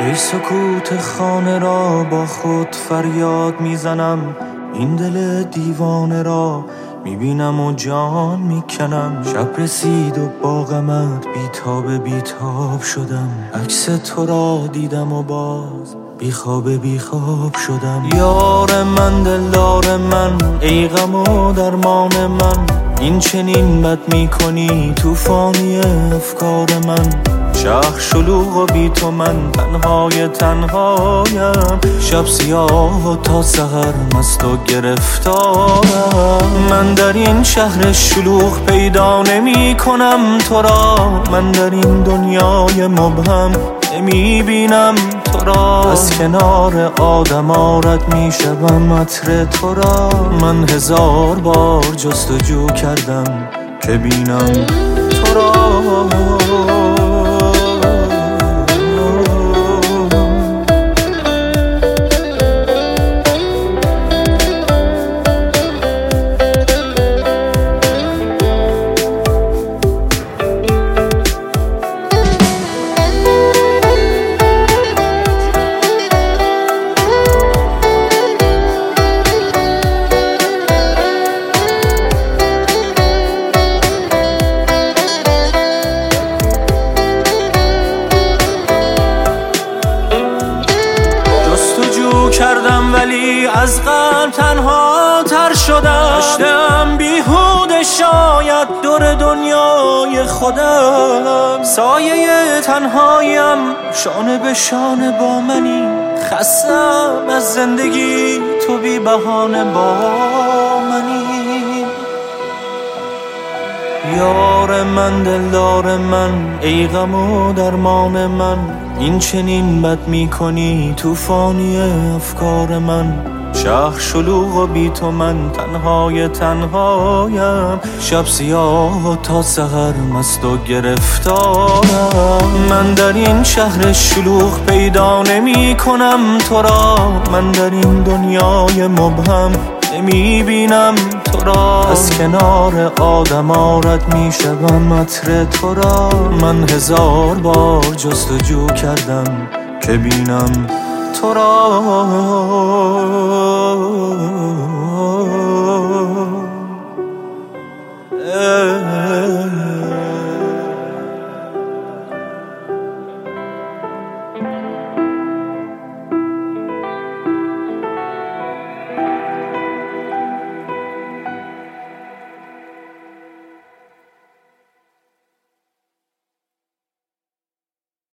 ای سکوت خانه را با خود فریاد میزنم، این دل دیوانه را میبینم و جان میکنم. شب رسید و با غمت بیتاب شدم، عکس تو را دیدم و باز بیخواب شدم. یار من دلدار من، ای غم و درمان من، این چنین بد میکنی توفانی افکار من. شهر شلوغ و بی تو من تنهایم، شب سیاه و تا سحر مست و گرفتارم. من در این شهر شلوغ پیدا نمی کنم تو را، من در این دنیای مبهم نمی بینم تو را. از کنار آدما رد می شدم عطر تو را، من 1000 بار جستجو کردم که بینم تو را. کردم ولی از غم تنها تر شدم، داشتم بیهوده شاید دور دنیای خودم. سایه تنهایم شانه به شانه با منی، خستم از زندگی تو بی بهانه با منی. یار من دلدار من، ای غم و درمان من، این چنین بد میکنی توفانی افکار من. شهر شلوغ و بی تو من تنهایم، شب سیاه و تا سحر مست و گرفتارم. من در این شهر شلوغ پیدا نمی کنم تو را، من در این دنیای مبهم نمی بینم تو را. از کنار آدما رد می شدم عطر تو را، من 1000 بار جستجو کردم که بینم تو را.